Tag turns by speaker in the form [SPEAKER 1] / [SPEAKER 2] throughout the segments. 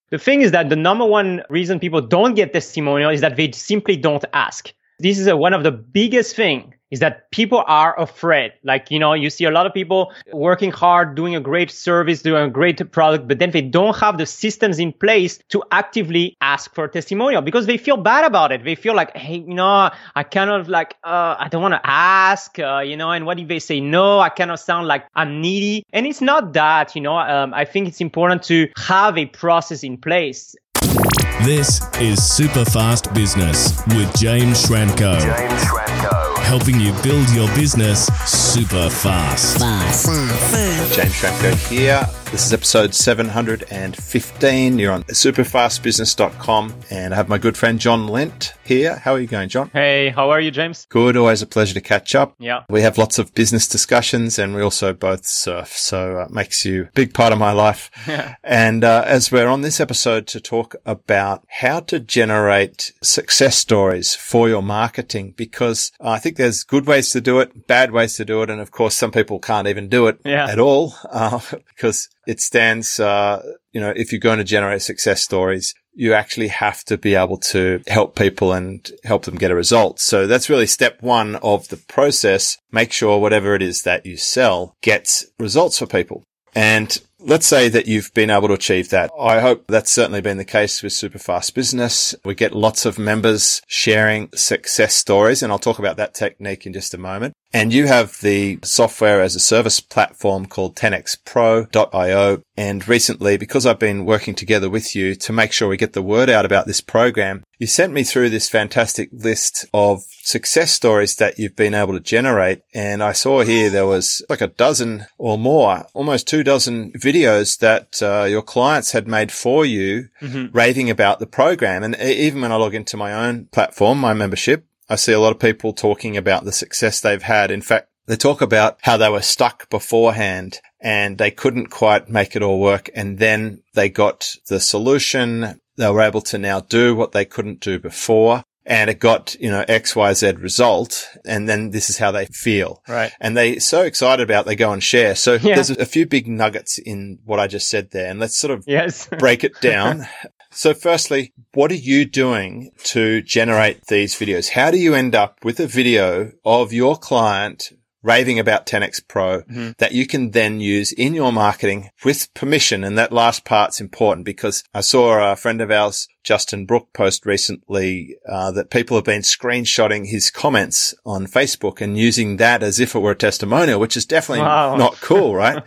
[SPEAKER 1] The thing is that the number one reason people don't get testimonial is that they simply don't ask. This is one of the biggest thing is that people are afraid. Like, you see a lot of people working hard, doing a great service, doing a great product, but then they don't have the systems in place to actively ask for a testimonial because they feel bad about it. They feel like, hey, I kind of like, I don't want to ask, and what if they say no? I kind of sound like I'm needy. And it's not that, I think it's important to have a process in place.
[SPEAKER 2] This is Super Fast Business with James Schramko. Helping you build your business super fast.
[SPEAKER 3] James Schramko here. This is episode 715. You're on superfastbusiness.com, and I have my good friend John Lent here. How are you going, John?
[SPEAKER 1] Hey, how are you, James?
[SPEAKER 3] Good. Always a pleasure to catch up.
[SPEAKER 1] Yeah.
[SPEAKER 3] We have lots of business discussions, and we also both surf, so it makes you a big part of my life. And as we're on this episode to talk about how to generate success stories for your marketing, because I think there's good ways to do it, bad ways to do it, and of course some people can't even do it at all because it stands, if you're going to generate success stories, you actually have to be able to help people and help them get a result. So that's really step one of the process. Make sure whatever it is that you sell gets results for people. And let's say that you've been able to achieve that. I hope that's certainly been the case with Superfast Business. We get lots of members sharing success stories, and I'll talk about that technique in just a moment. And you have the software as a service platform called 10xpro.io. And recently, because I've been working together with you to make sure we get the word out about this program, you sent me through this fantastic list of success stories that you've been able to generate. And I saw here there was like a dozen or more, almost 24 videos that your clients had made for you, raving about the program. And even when I log into my own platform, my membership, I see a lot of people talking about the success they've had. In fact, they talk about how they were stuck beforehand and they couldn't quite make it all work. And then they got the solution. They were able to now do what they couldn't do before. And it got, X, Y, Z result. And then this is how they feel.
[SPEAKER 1] Right.
[SPEAKER 3] And they're so excited about it, they go and share. So there's a few big nuggets in what I just said there. And let's sort of break it down. So firstly, what are you doing to generate these videos? How do you end up with a video of your client raving about 10x Pro that you can then use in your marketing with permission? And that last part's important because I saw a friend of ours, Justin Brook, post recently that people have been screenshotting his comments on Facebook and using that as if it were a testimonial, which is definitely not cool, right?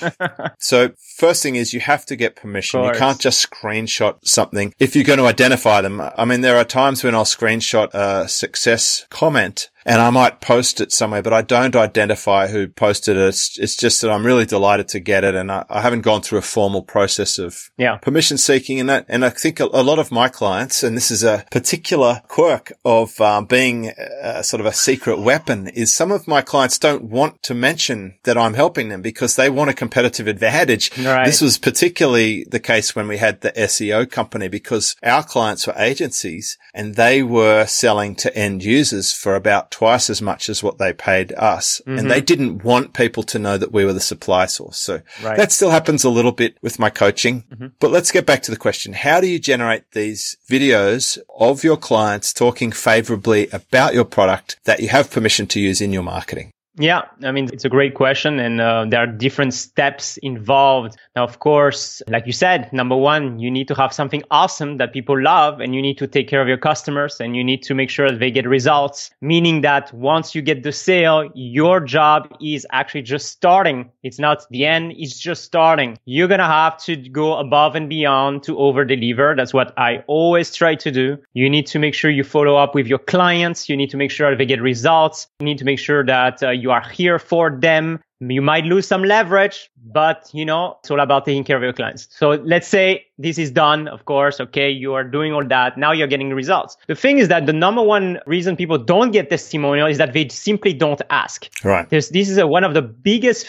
[SPEAKER 3] So first thing is you have to get permission. You can't just screenshot something if you're going to identify them. I mean, there are times when I'll screenshot a success comment and I might post it somewhere, but I don't identify who posted it. It's just that I'm really delighted to get it. And I haven't gone through a formal process of permission seeking and that. And I think a lot of my clients, and this is a particular quirk of being sort of a secret weapon, is some of my clients don't want to mention that I'm helping them because they want a competitive advantage.
[SPEAKER 1] Right.
[SPEAKER 3] This was particularly the case when we had the SEO company because our clients were agencies and they were selling to end users for about twice as much as what they paid us. And they didn't want people to know that we were the supply source. So that still happens a little bit with my coaching. But let's get back to the question. How do you generate these videos of your clients talking favorably about your product that you have permission to use in your marketing?
[SPEAKER 1] Yeah, I mean, it's a great question, and there are different steps involved. Now, of course, like you said, number one, you need to have something awesome that people love, and you need to take care of your customers, and you need to make sure that they get results, meaning that once you get the sale, your job is actually just starting. It's not the end, it's just starting. You're going to have to go above and beyond to over-deliver. That's what I always try to do. You need to make sure you follow up with your clients. You need to make sure that they get results. You need to make sure that you are here for them. You might lose some leverage, but it's all about taking care of your clients. So let's say this is done, of course. Okay, you are doing all that. Now you're getting results. The thing is that the number one reason people don't get testimonial is that they simply don't ask.
[SPEAKER 3] Right.
[SPEAKER 1] This is one of the biggest thing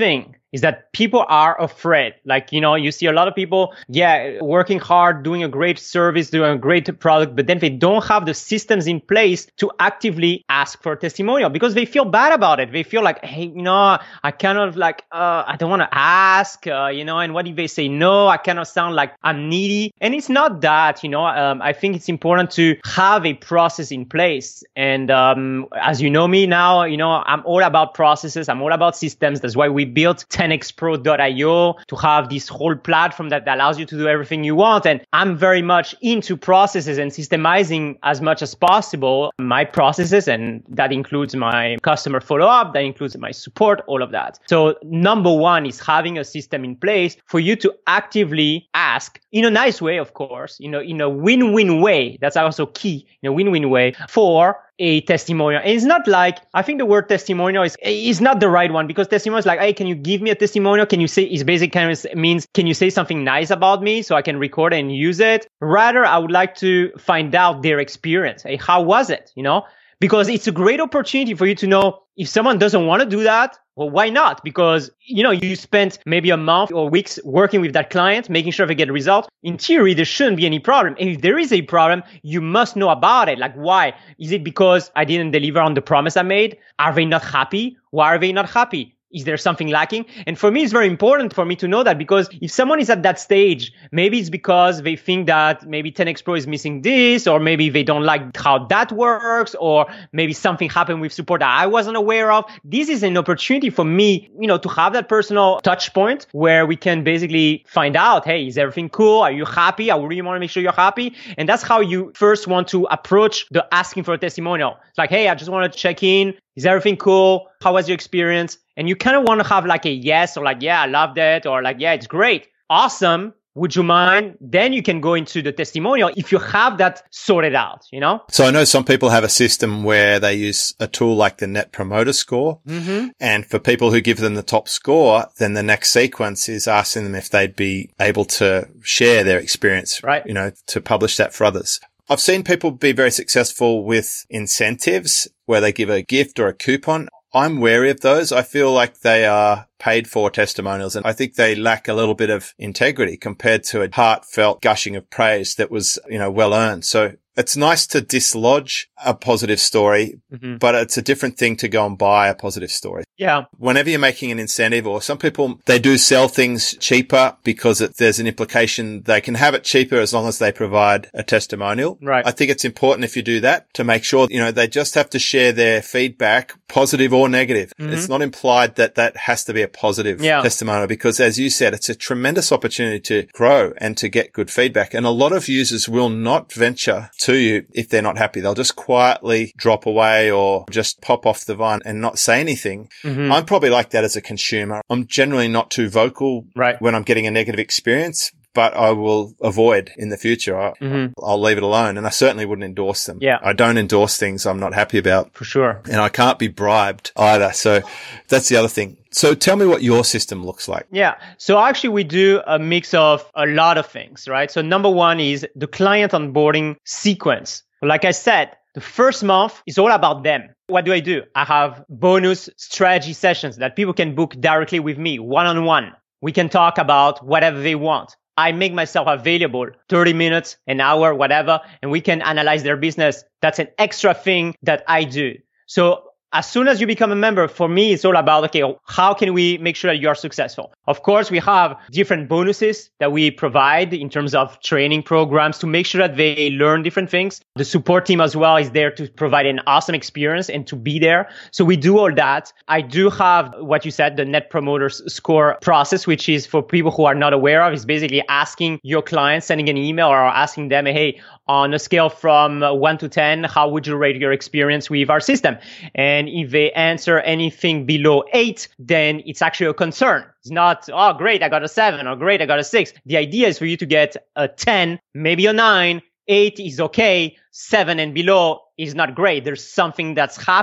[SPEAKER 1] is that people are afraid. Like, you see a lot of people, working hard, doing a great service, doing a great product, but then they don't have the systems in place to actively ask for a testimonial because they feel bad about it. They feel like, hey, I kind of like, I don't want to ask, and what if they say no? I kind of sound like I'm needy. And it's not that, I think it's important to have a process in place. And as you know me now, I'm all about processes. I'm all about systems. That's why we built 10xpro.io to have this whole platform that allows you to do everything you want. And I'm very much into processes and systemizing as much as possible my processes. And that includes my customer follow-up, that includes my support, all of that. So number one is having a system in place for you to actively ask in a nice way, of course, in a win-win way. That's also key, in a win-win way for a testimonial. And it's not like, I think the word testimonial is not the right one, because testimonial is like, hey, can you give me a testimonial? Can you say, it's basically kind of means, can you say something nice about me so I can record and use it? Rather, I would like to find out their experience. Hey, how was it? Because it's a great opportunity for you to know if someone doesn't want to do that. Well, why not? Because, you spent maybe a month or weeks working with that client, making sure they get a result. In theory, there shouldn't be any problem. And if there is a problem, you must know about it. Like, why? Is it because I didn't deliver on the promise I made? Are they not happy? Why are they not happy? Is there something lacking? And for me, it's very important for me to know that, because if someone is at that stage, maybe it's because they think that maybe 10x Pro is missing this, or maybe they don't like how that works, or maybe something happened with support that I wasn't aware of. This is an opportunity for me, to have that personal touch point where we can basically find out, hey, is everything cool? Are you happy? I really want to make sure you're happy. And that's how you first want to approach the asking for a testimonial. It's like, hey, I just want to check in. Is everything cool? How was your experience? And you kind of want to have like a yes, or like, yeah, I loved it, or like, yeah, it's great. Awesome. Would you mind? Then you can go into the testimonial if you have that sorted out,
[SPEAKER 3] So I know some people have a system where they use a tool like the Net Promoter Score. Mm-hmm. And for people who give them the top score, then the next sequence is asking them if they'd be able to share their experience,
[SPEAKER 1] right?
[SPEAKER 3] To publish that for others. I've seen people be very successful with incentives where they give a gift or a coupon. I'm wary of those. I feel like they are paid for testimonials, and I think they lack a little bit of integrity compared to a heartfelt gushing of praise that was, well earned. So it's nice to dislodge a positive story, mm-hmm. but it's a different thing to go and buy a positive story.
[SPEAKER 1] Yeah.
[SPEAKER 3] Whenever you're making an incentive, or some people, they do sell things cheaper because there's an implication they can have it cheaper as long as they provide a testimonial.
[SPEAKER 1] Right.
[SPEAKER 3] I think it's important if you do that to make sure, they just have to share their feedback, positive or negative. Mm-hmm. It's not implied that that has to be a positive testimonial, because as you said, it's a tremendous opportunity to grow and to get good feedback. And a lot of users will not venture to you if they're not happy. They'll just quietly drop away or just pop off the vine and not say anything. Mm-hmm. I'm probably like that as a consumer. I'm generally not too vocal when I'm getting a negative experience, but I will avoid in the future. I'll leave it alone, and I certainly wouldn't endorse them.
[SPEAKER 1] Yeah.
[SPEAKER 3] I don't endorse things I'm not happy about.
[SPEAKER 1] For sure.
[SPEAKER 3] And I can't be bribed either. So that's the other thing. So tell me what your system looks like.
[SPEAKER 1] Yeah. So actually we do a mix of a lot of things, right? So number one is the client onboarding sequence. Like I said, the first month is all about them. What do? I have bonus strategy sessions that people can book directly with me, one-on-one. We can talk about whatever they want. I make myself available 30 minutes, an hour, whatever, and we can analyze their business. That's an extra thing that I do. So as soon as you become a member, for me, it's all about, okay, how can we make sure that you are successful? Of course, we have different bonuses that we provide in terms of training programs to make sure that they learn different things. The support team as well is there to provide an awesome experience and to be there. So we do all that. I do have what you said, the Net Promoter Score process, which is for people who are not aware of, is basically asking your clients, sending an email or asking them, hey, on a scale from 1 to 10, how would you rate your experience with our system? And if they answer anything below 8, then it's actually a concern. It's not, oh, great, I got a 7, or great, I got a 6. The idea is for you to get a 10, maybe a 9, 8 is okay, 7 and below is not great. There's something that's happening.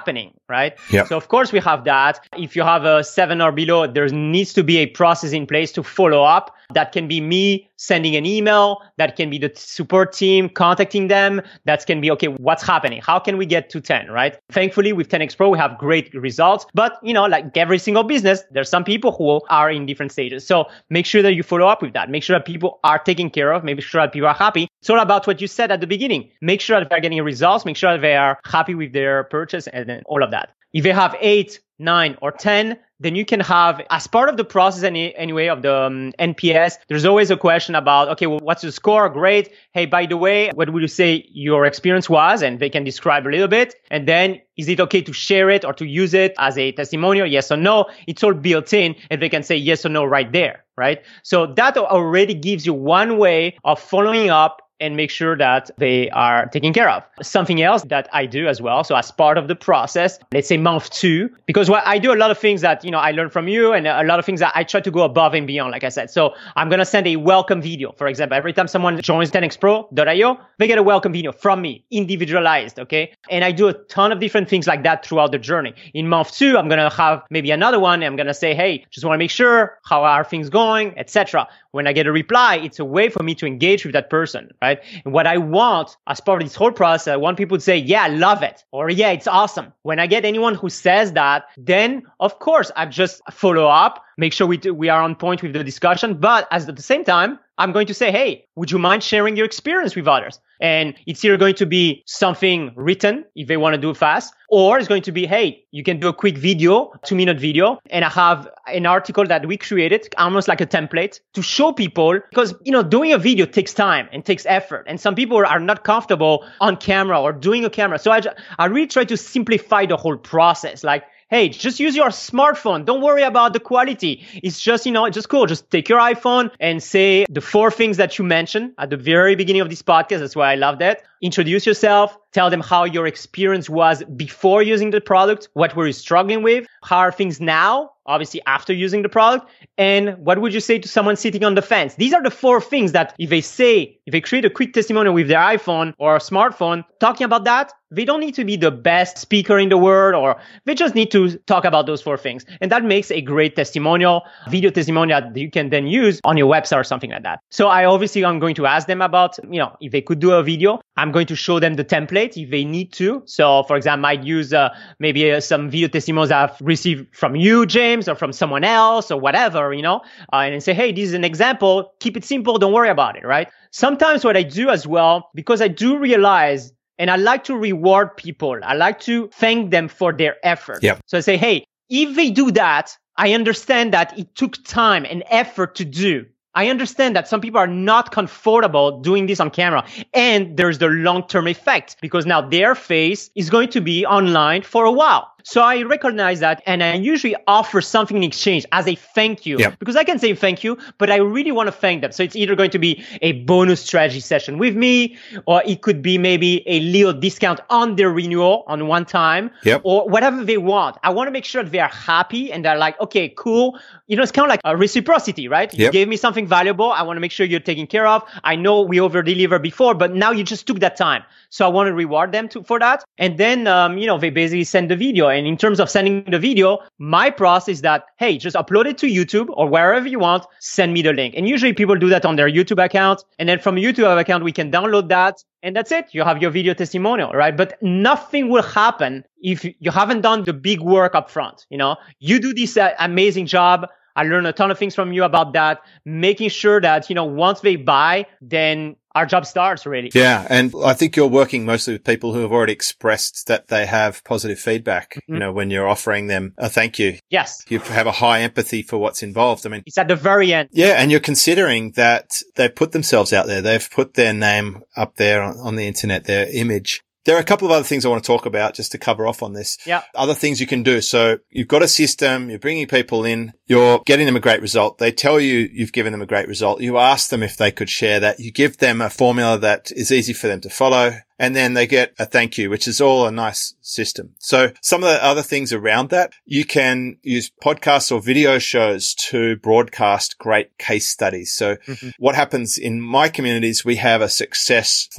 [SPEAKER 1] right?
[SPEAKER 3] Yep.
[SPEAKER 1] So of course we have that. If you have a 7 or below, there needs to be a process in place to follow up. That can be me sending an email. That can be the support team contacting them. That can be, okay, what's happening? How can we get to 10, right? Thankfully, with 10X Pro, we have great results. But, like every single business, there's some people who are in different stages. So make sure that you follow up with that. Make sure that people are taken care of. Make sure that people are happy. It's all about what you said at the beginning. Make sure that they're getting results. Make sure that they are happy with their purchase and then all of that. If they have 8, 9, or 10, then you can have, as part of the process anyway of the NPS, there's always a question about, okay, well, what's the score? Great. Hey, by the way, what would you say your experience was? And they can describe a little bit. And then is it okay to share it or to use it as a testimonial? Yes or no? It's all built in and they can say yes or no right there, right? So that already gives you one way of following up and make sure that they are taken care of. Something else that I do as well. So as part of the process, let's say month 2, because I do a lot of things that, I learned from you and a lot of things that I try to go above and beyond, like I said. So I'm going to send a welcome video. For example, every time someone joins 10xpro.io, they get a welcome video from me, individualized. Okay. And I do a ton of different things like that throughout the journey. In month 2, I'm going to have maybe another one. I'm going to say, hey, just want to make sure how are things going, etc. When I get a reply, it's a way for me to engage with that person, right? And what I want as part of this whole process, I want people to say, yeah, I love it. Or yeah, it's awesome. When I get anyone who says that, then of course I just follow up, make sure we are on point with the discussion. But at the same time, I'm going to say, hey, would you mind sharing your experience with others? And it's either going to be something written if they want to do it fast, or it's going to be, hey, you can do a quick video, 2-minute video. And I have an article that we created, almost like a template to show people, because, doing a video takes time and takes effort. And some people are not comfortable on camera or doing a camera. So I really try to simplify the whole process. Like, hey, just use your smartphone. Don't worry about the quality. It's just, just cool. Just take your iPhone and say the 4 things that you mentioned at the very beginning of this podcast. That's why I love that. Introduce yourself. Tell them how your experience was before using the product. What were you struggling with? How are things now? Obviously, after using the product. And what would you say to someone sitting on the fence? These are the 4 things that if they create a quick testimonial with their iPhone or a smartphone, talking about that, they don't need to be the best speaker in the world, or they just need to talk about those 4 things. And that makes a great testimonial, video testimonial that you can then use on your website or something like that. So I'm going to ask them about, if they could do a video. I'm going to show them the template if they need to. So for example, I might use maybe some video testimonials I've received from you, James, or from someone else or whatever, and say, hey, this is an example. Keep it simple. Don't worry about it, right? Sometimes what I do as well, because I do realize, and I like to reward people, I like to thank them for their effort.
[SPEAKER 3] Yep.
[SPEAKER 1] So I say, hey, if they do that, I understand that it took time and effort to do. I understand that some people are not comfortable doing this on camera, and there's the long-term effect because now their face is going to be online for a while. So I recognize that, and I usually offer something in exchange as a thank you.
[SPEAKER 3] Yep.
[SPEAKER 1] Because I can say thank you, but I really want to thank them. So it's either going to be a bonus strategy session with me, or it could be maybe a little discount on their renewal on one time,
[SPEAKER 3] Yep.
[SPEAKER 1] or whatever they want. I want to make sure that they are happy and they're like, okay, cool. It's kind of like a reciprocity, right?
[SPEAKER 3] Yep.
[SPEAKER 1] You gave me something valuable. I want to make sure you're taken care of. I know we over-delivered before, but now you just took that time. So I want to reward them for that. And then, they basically send the video. And in terms of sending the video, my process is that, hey, just upload it to YouTube or wherever you want, send me the link. And usually people do that on their YouTube account. And then from YouTube account, we can download that. And that's it. You have your video testimonial, right? But nothing will happen if you haven't done the big work up front. You do this amazing job. I learned a ton of things from you about that, making sure that, once they buy, then our job starts really.
[SPEAKER 3] Yeah. And I think you're working mostly with people who have already expressed that they have positive feedback, when you're offering them a thank you.
[SPEAKER 1] Yes.
[SPEAKER 3] You have a high empathy for what's involved. I mean,
[SPEAKER 1] it's at the very end.
[SPEAKER 3] Yeah. And you're considering that they put themselves out there. They've put their name up there on the internet, their image. There are a couple of other things I want to talk about just to cover off on this.
[SPEAKER 1] Yeah.
[SPEAKER 3] Other things you can do. So you've got a system, you're bringing people in, you're getting them a great result. They tell you you've given them a great result. You ask them if they could share that. You give them a formula that is easy for them to follow. And then they get a thank you, which is all a nice system. So some of the other things around that, you can use podcasts or video shows to broadcast great case studies. So what happens in my communities, we have a success forum.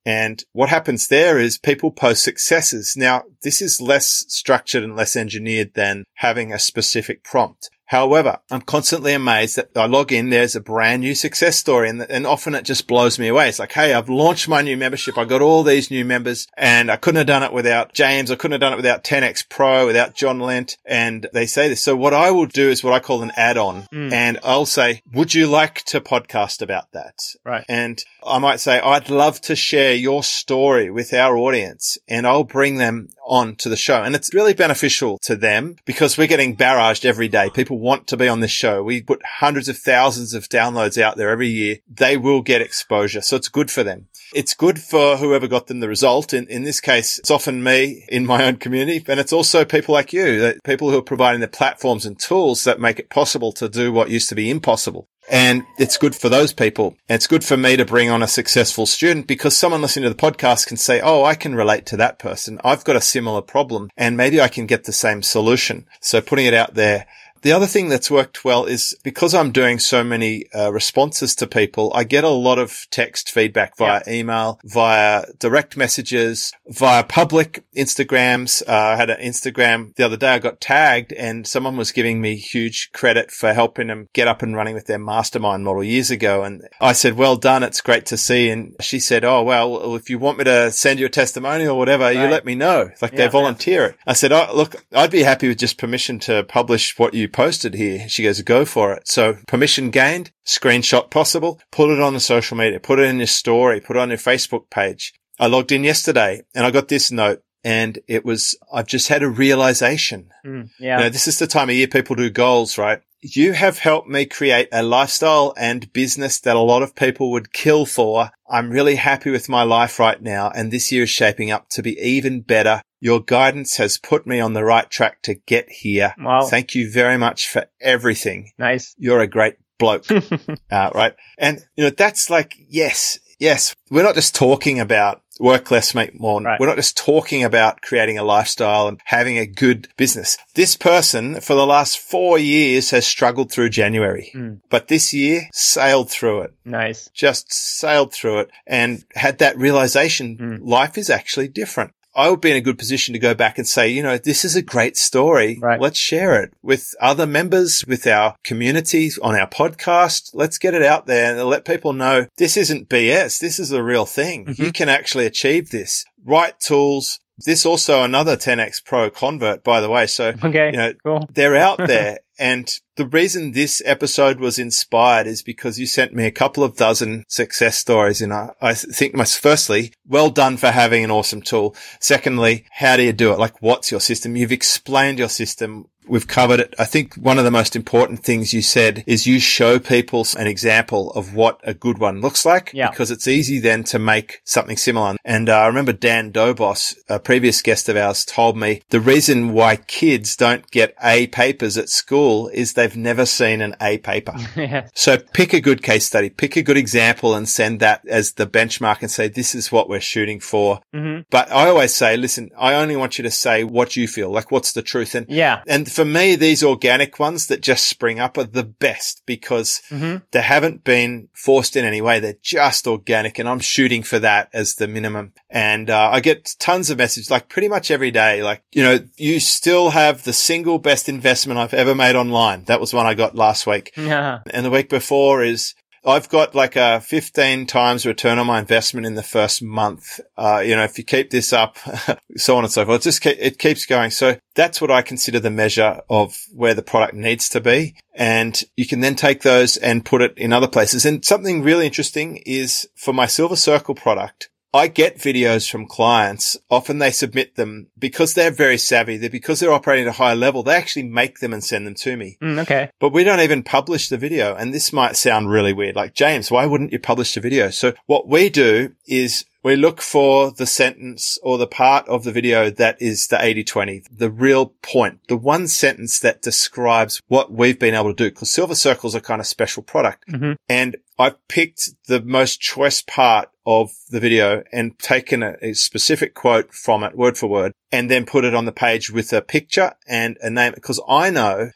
[SPEAKER 3] And what happens there is people post successes. Now, this is less structured and less engineered than having a specific prompt. However, I'm constantly amazed that I log in, there's a brand new success story, and often it just blows me away. It's like, hey, I've launched my new membership. I got all these new members, and I couldn't have done it without James. I couldn't have done it without 10X Pro, without John Lent. And they say this. So what I will do is what I call an add-on. And I'll say, would you like to podcast about that?
[SPEAKER 1] Right.
[SPEAKER 3] And I might say, I'd love to share your story with our audience, and I'll bring them on to the show. And it's really beneficial to them because we're getting barraged every day. People want to be on this show. We put hundreds of thousands of downloads out there every year. They will get exposure. So it's good for them. It's good for whoever got them the result. In this case, it's often me in my own community, and it's also people like you, people who are providing the platforms and tools that make it possible to do what used to be impossible. And it's good for those people. And it's good for me to bring on a successful student because someone listening to the podcast can say, oh, I can relate to that person. I've got a similar problem and maybe I can get the same solution. So putting it out there. The other thing that's worked well is because I'm doing so many responses to people, I get a lot of text feedback via email, via direct messages, via public Instagrams. I had an Instagram the other day. I got tagged and someone was giving me huge credit for helping them get up and running with their mastermind model years ago. And I said, well done. It's great to see. And she said, oh, well, if you want me to send you a testimonial or whatever, you let me know. Like they volunteer it. I said, oh, look, I'd be happy with just permission to publish what you posted here. She goes, go for it. So permission gained, screenshot possible, put it on the social media, put it in your story, put it on your Facebook page. I logged in yesterday and I got this note and it was, I've just had a realization. This is the time of year people do goals, right? You have helped me create a lifestyle and business that a lot of people would kill for. I'm really happy with my life right now, and this year is shaping up to be even better. Your guidance has put me on the right track to get here.
[SPEAKER 1] Wow.
[SPEAKER 3] Thank you very much for everything.
[SPEAKER 1] Nice.
[SPEAKER 3] You're a great bloke. Right. And, that's like, yes. We're not just talking about work less, make more. Right. We're not just talking about creating a lifestyle and having a good business. This person for the last 4 years has struggled through January, but this year sailed through it.
[SPEAKER 1] Nice.
[SPEAKER 3] Just sailed through it and had that realization. Life is actually different. I would be in a good position to go back and say, this is a great story. Right. Let's share it with other members, with our communities, on our podcast. Let's get it out there and let people know this isn't BS. This is a real thing. You can actually achieve this. Right tools. This also another 10X Pro convert, by the way. So,
[SPEAKER 1] cool.
[SPEAKER 3] They're out there. And the reason this episode was inspired is because you sent me a couple of dozen success stories. And I think firstly, well done for having an awesome tool. Secondly, how do you do it? Like, what's your system? You've explained your system. We've covered it. I think one of the most important things you said is you show people an example of what a good one looks like because it's easy then to make something similar. And I remember Dan Dobos, a previous guest of ours, told me the reason why kids don't get A papers at school is they've never seen an A paper. So pick a good case study, pick a good example and send that as the benchmark and say, this is what we're shooting for. But I always say, listen, I only want you to say what you feel, like what's the truth. And for me, these organic ones that just spring up are the best because they haven't been forced in any way. They're just organic and I'm shooting for that as the minimum. And I get tons of messages like pretty much every day. Like, you still have the single best investment I've ever made online. That was one I got last week. And the week before is I've got like a 15 times return on my investment in the first month. If you keep this up, so on and so forth, it keeps going. So that's what I consider the measure of where the product needs to be. And you can then take those and put it in other places. And something really interesting is for my Silver Circle product, I get videos from clients. Often they submit them because they're very savvy. Because they're operating at a higher level, they actually make them and send them to me.
[SPEAKER 1] Okay.
[SPEAKER 3] But we don't even publish the video. And this might sound really weird. Like, James, why wouldn't you publish the video? So what we do is we look for the sentence or the part of the video that is the 80-20, the real point, the one sentence that describes what we've been able to do. Because Silver Circle's a kind of special product. And I've picked the most choice part of the video and taken a specific quote from it, word for word, and then put it on the page with a picture and a name. Because I know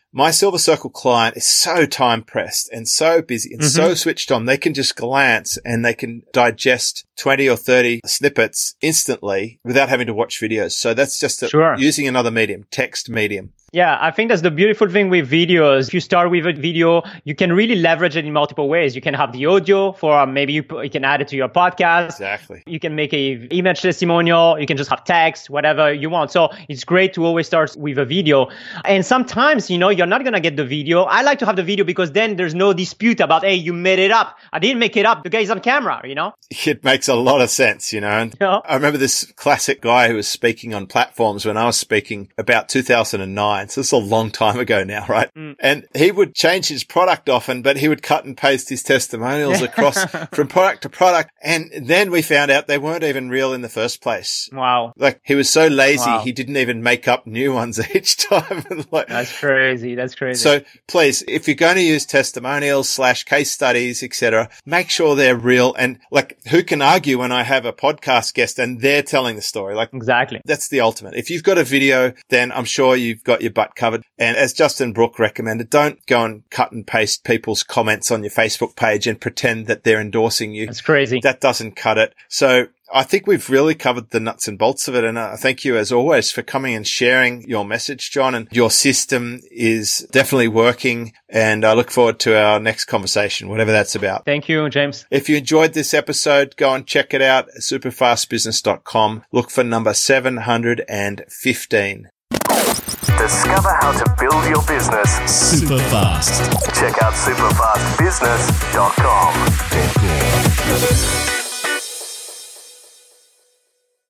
[SPEAKER 3] my Silver Circle client is so time pressed and so busy and so switched on. They can just glance and they can digest 20 or 30 snippets instantly without having to watch videos. So that's just using another medium, text medium.
[SPEAKER 1] Yeah, I think that's the beautiful thing with videos. If you start with a video, you can really leverage it in multiple ways. You can have the audio for maybe you can add it to your podcast.
[SPEAKER 3] Exactly.
[SPEAKER 1] You can make a image testimonial. You can just have text, whatever you want. So it's great to always start with a video. And sometimes, you're not going to get the video. I like to have the video because then there's no dispute about, hey, you made it up. I didn't make it up. The guy's on camera,
[SPEAKER 3] It makes a lot of sense, And I remember this classic guy who was speaking on platforms when I was speaking about 2009. So it's a long time ago now, right? And he would change his product often, but he would cut and paste his testimonials across from product to product. And then we found out they weren't even real in the first place.
[SPEAKER 1] Wow.
[SPEAKER 3] Like he was so lazy, he didn't even make up new ones each time.
[SPEAKER 1] That's crazy.
[SPEAKER 3] So please, if you're going to use testimonials / case studies, etc., make sure they're real. And who can argue when I have a podcast guest and they're telling the story?
[SPEAKER 1] Exactly.
[SPEAKER 3] That's the ultimate. If you've got a video, then I'm sure you've got your butt covered. And as Justin Brooke recommended, don't go and cut and paste people's comments on your Facebook page and pretend that they're endorsing you.
[SPEAKER 1] That's crazy.
[SPEAKER 3] That doesn't cut it. So I think we've really covered the nuts and bolts of it. And thank you, as always, for coming and sharing your message, John. And your system is definitely working. And I look forward to our next conversation, whatever that's about.
[SPEAKER 1] Thank you, James.
[SPEAKER 3] If you enjoyed this episode, go and check it out, superfastbusiness.com. Look for number 715.
[SPEAKER 2] Discover how to build your business super fast. Check out superfastbusiness.com.